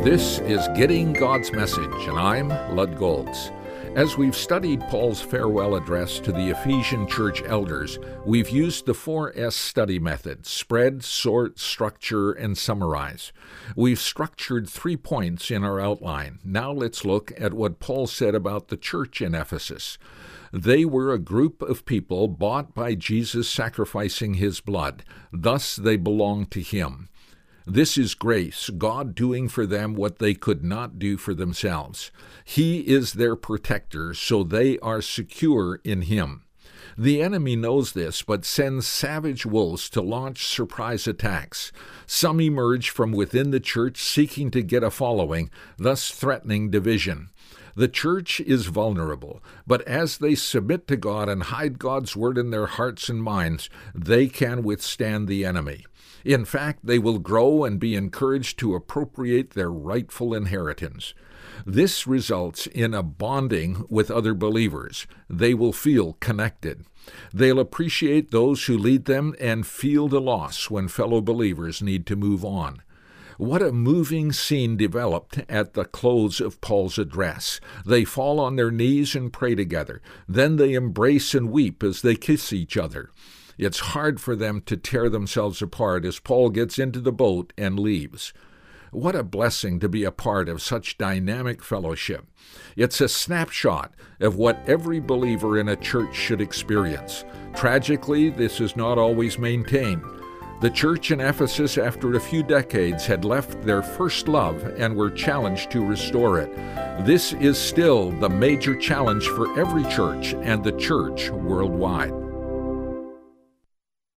This is Getting God's Message, and I'm Lud Golds. As we've studied Paul's farewell address to the Ephesian church elders, we've used the 4S study method: spread, sort, structure, and summarize. We've structured 3 points in our outline. Now let's look at what Paul said about the church in Ephesus. They were a group of people bought by Jesus sacrificing his blood. Thus they belong to him. This is grace, God doing for them what they could not do for themselves. He is their protector, so they are secure in him. The enemy knows this, but sends savage wolves to launch surprise attacks. Some emerge from within the church seeking to get a following, thus threatening division. The church is vulnerable, but as they submit to God and hide God's word in their hearts and minds, they can withstand the enemy. In fact, they will grow and be encouraged to appropriate their rightful inheritance. This results in a bonding with other believers. They will feel connected. They'll appreciate those who lead them and feel the loss when fellow believers need to move on. What a moving scene developed at the close of Paul's address. They fall on their knees and pray together. Then they embrace and weep as they kiss each other. It's hard for them to tear themselves apart as Paul gets into the boat and leaves. What a blessing to be a part of such dynamic fellowship. It's a snapshot of what every believer in a church should experience. Tragically, this is not always maintained. The church in Ephesus, after a few decades, had left their first love and were challenged to restore it. This is still the major challenge for every church and the church worldwide.